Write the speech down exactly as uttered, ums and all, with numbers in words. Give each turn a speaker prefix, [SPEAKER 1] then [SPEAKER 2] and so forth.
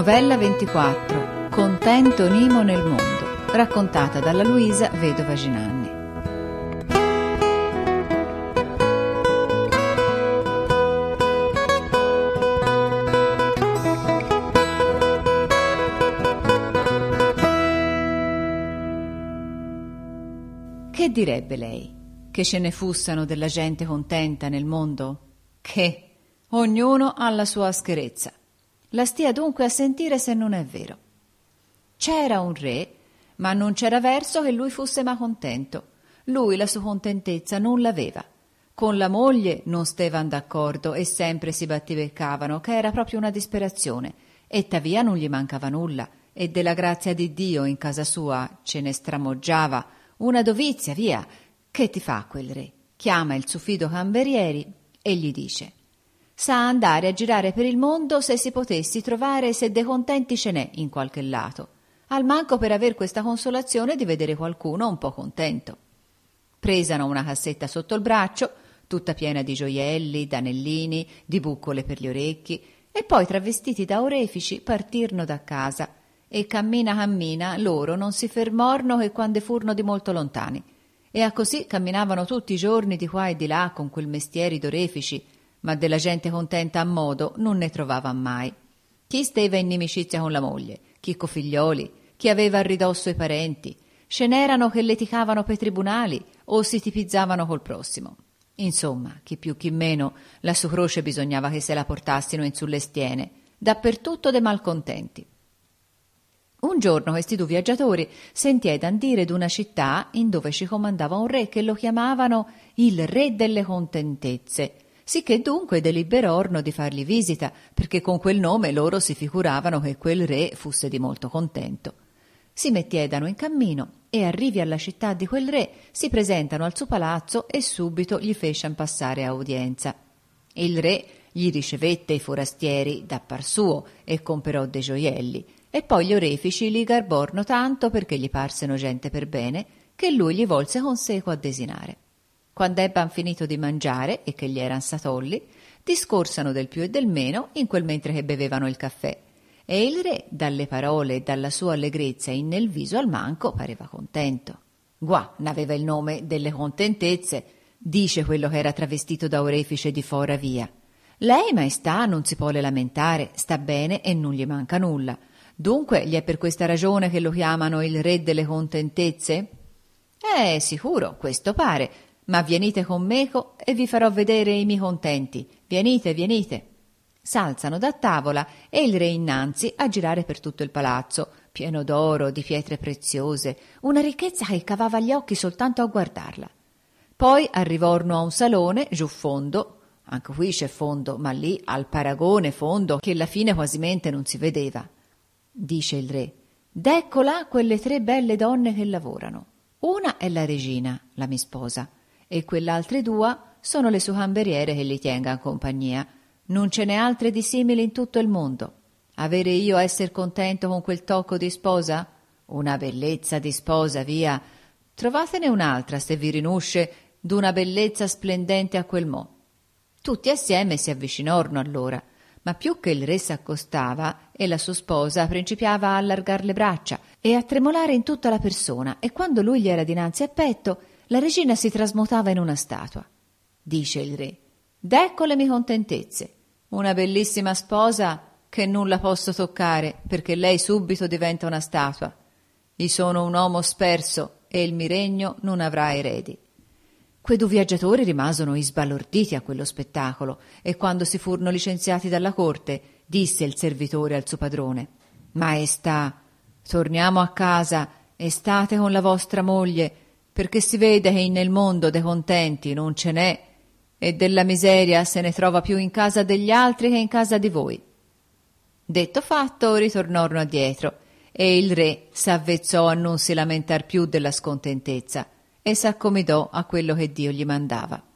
[SPEAKER 1] Novella ventiquattro. Contento Nimo nel mondo, raccontata dalla Luisa Vedova Ginanni. Che direbbe lei? Che ce ne fussano della gente contenta nel mondo? Che ognuno ha la sua ascherezza. La stia dunque a sentire se non è vero. C'era un re, ma non c'era verso che lui fosse ma contento. Lui la sua contentezza non l'aveva. Con la moglie non stevan d'accordo e sempre si battibeccavano, che era proprio una disperazione, e tavia non gli mancava nulla, e della grazia di Dio in casa sua ce ne stramoggiava una dovizia, via. Che ti fa quel re? Chiama il suo fido camerieri e gli dice: sa andare a girare per il mondo se si potessi trovare se de contenti ce n'è in qualche lato, al manco per aver questa consolazione di vedere qualcuno un po' contento. Presano una cassetta sotto il braccio, tutta piena di gioielli, d'anellini, di buccole per gli orecchi, e poi travestiti da orefici partirno da casa, e cammina cammina loro non si fermorno che quando furono di molto lontani, e a così camminavano tutti i giorni di qua e di là con quel mestieri d'orefici, ma della gente contenta a modo non ne trovava mai. Chi steva in nimicizia con la moglie, chi co figlioli, chi aveva a ridosso i parenti, ce n'erano che leticavano per tribunali o si tipizzavano col prossimo. Insomma, chi più chi meno, la sua croce bisognava che se la portassino in sulle stiene, dappertutto de malcontenti. Un giorno questi due viaggiatori sentiedan dire d'una città in dove ci comandava un re che lo chiamavano il re delle contentezze, sicché dunque deliberorno di fargli visita, perché con quel nome loro si figuravano che quel re fosse di molto contento. Si mettiedano in cammino e arrivi alla città di quel re si presentano al suo palazzo e subito gli fescian passare a udienza. Il re gli ricevette i forastieri da par suo e comperò dei gioielli, e poi gli orefici li garborno tanto perché gli parseno gente per bene che lui gli volse conseco a desinare. Quando ebban finito di mangiare e che gli eran satolli, discorsano del più e del meno in quel mentre che bevevano il caffè, e il re dalle parole e dalla sua allegrezza in nel viso al manco pareva contento. Guà, n'aveva il nome delle contentezze, dice quello che era travestito da orefice di fora via. Lei, maestà, non si può lamentare, sta bene e non gli manca nulla. Dunque gli è per questa ragione che lo chiamano il re delle contentezze? Eh, sicuro, questo pare, ma venite con meco e vi farò vedere i miei contenti. Venite, venite. S'alzano da tavola e il re innanzi a girare per tutto il palazzo, pieno d'oro, di pietre preziose, una ricchezza che cavava gli occhi soltanto a guardarla. Poi arrivorno a un salone giù fondo, anche qui c'è fondo, ma lì al paragone fondo che alla fine quasimente non si vedeva. Dice il re: d'eccola quelle tre belle donne che lavorano. Una è la regina, la mi sposa, e quell'altre due sono le sue cameriere che gli tengan compagnia. Non ce n'è altre di simili in tutto il mondo. Avere io a esser contento con quel tocco di sposa? Una bellezza di sposa, via. Trovatene un'altra, se vi rinusce, d'una bellezza splendente a quel mo'. Tutti assieme si avvicinorno allora, ma più che il re s'accostava e la sua sposa principiava a allargar le braccia e a tremolare in tutta la persona, e quando lui gli era dinanzi a petto, la regina si trasmutava in una statua. Dice il re: d'ecco le mie contentezze, una bellissima sposa che non la posso toccare perché lei subito diventa una statua. Io sono un uomo sperso e il mio regno non avrà eredi. Quei due viaggiatori rimasero isbalorditi a quello spettacolo, e quando si furono licenziati dalla corte disse il servitore al suo padrone: maestà, torniamo a casa e state con la vostra moglie, perché si vede che nel mondo dei contenti non ce n'è, e della miseria se ne trova più in casa degli altri che in casa di voi. Detto fatto, ritornarono addietro, e il re s'avvezzò a non si lamentar più della scontentezza e s'accomidò a quello che Dio gli mandava.